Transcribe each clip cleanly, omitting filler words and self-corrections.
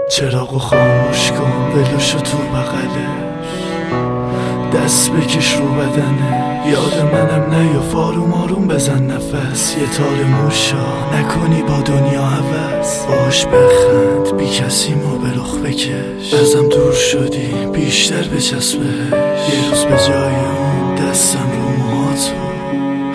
چراغو خاموش کن، ولوشو تو بغلش، دست بکش رو بدنه. یاد منم نیا، آروم آروم بزن نفس. یه تار موشا نکنی با دنیا هوس، باش بخند بی کسی ما به رخ بکش. ازم دور شدی بیشتر بچسبش، یه روز به جای اون دستم رو موهات بود،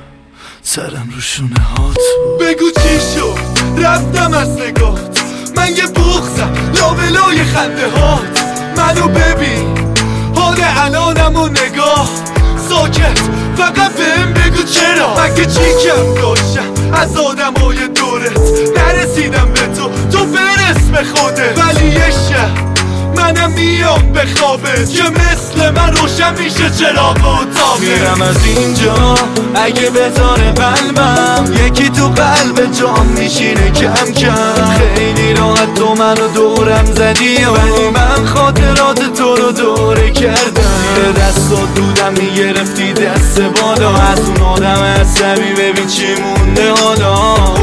سرم رو شونه هات بود. بگو چی شد رفتم از نگات، من یه بغزم لابلای خنده هات. منو ببین حال الانم و نگاه، ساکت فقط بهم بگو چرا. مگه چی کم داشتم از آدمای دورت، نرسیدم به تو برس به خودت. ولی یه شب منم میام به خوابت، که مثل من روشن میشه چراغ و تابت. میرم از اینجا اگه بذاره قلبم، یکی تو قلب جام میشینه کم کم. خیلی راحت تو منو دورم زدی، ولی من خاطرات تو رو دوره کردم. زیر دستات بودم میگرفتی دست بالا، از اون آدم عصبی ببین چی مونده حالا.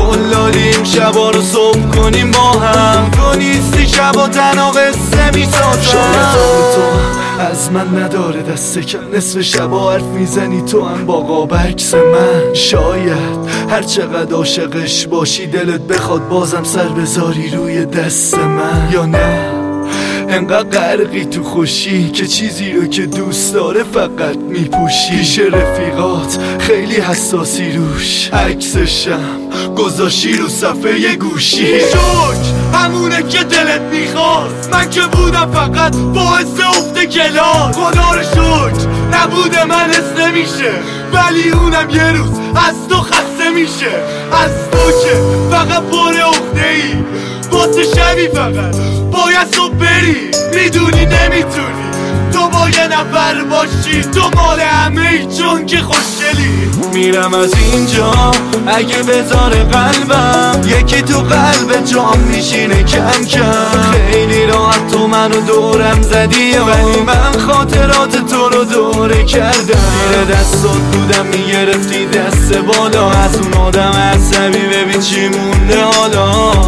قلالیم شبا رو صبح کنیم با هم، تو نیستی شبا تنها قصه میسازم. شاید تو از من نداره دست کم، نصف شبا حرف میزنی تو هم با قاب عکس من. شاید هر چقدر عاشقش باشی دلت بخواد بازم سر بذاری روی دست من. یا نه انقدر غرقی تو خوشی که چیزی رو که دوست داره فقط میپوشی. پیش رفیقات خیلی حساسی روش، عکسشم گذاشی رو صفحه گوشی. شک همونه که دلت میخواست، من که بودم فقط باعث افت کلاس. خدا رو شکر نبوده من حس نمیشه، ولی اونم یه روز از تو خسته میشه. از تو که فقط پر عقده ای، با تو شبی فقط باید تو بری. میدونی نمیتونی تو با یه نفر باشی، تو مال همه ای چون که خوشگلی. میرم از اینجا اگه بذاره قلبم، یکی تو قلب جام میشینه کم کم. خیلی راحت تو منو دورم زدی، ولی من خاطرات تو رو دوره کردم. زیر دستات بودم میگرفتی دست بالا، از اون آدم عصبی ببین چی مونده حالا.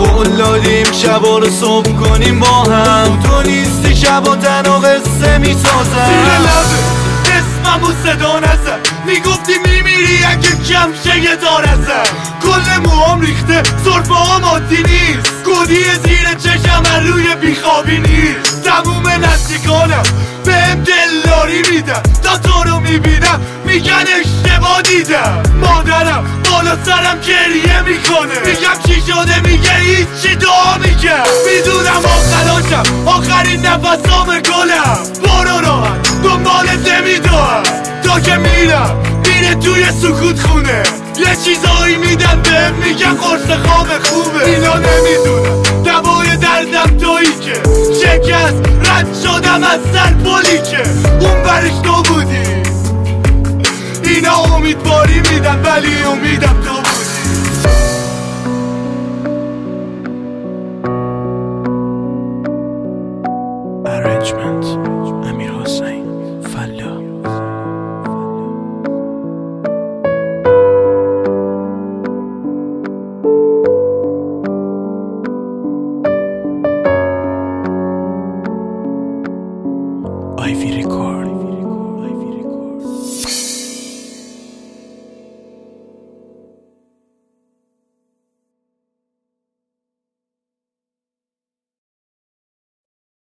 قلالیم شبا رو صبح کنیم با هم، تو نیستی شبا تنها قصه میسازم. زیر لبه اسممو صدا نزن، میگفتی میمیری اگه کم شه یه دار ازم. کل موام ریخته سرفه هم عادی نیست، گودی زیر چشم من روی بیخوابی نیست. تموم نزدیکانم بهم دلداری میدن، تا تو رو میبینم میگن اشتباه دیدم. مادرم بالا سرم گریه میکنه، میگم چی شده میگه هیچی، دعا میگم. میدونم آخراشم آخرین نفسام گلم، برو راحت دنبالت نمیدونم. تا که میرم میره توی سکوت خونه، یه چیزایی میدن بهم میگن قرص خواب خوبه. اینا نمیدونم دوای دردم تویی که شکست رد شدم از سر پلی که اون برش تو بودی. اینا امیدواری میدن ولی امیدم تو بودی. Arrangement امیر حسین.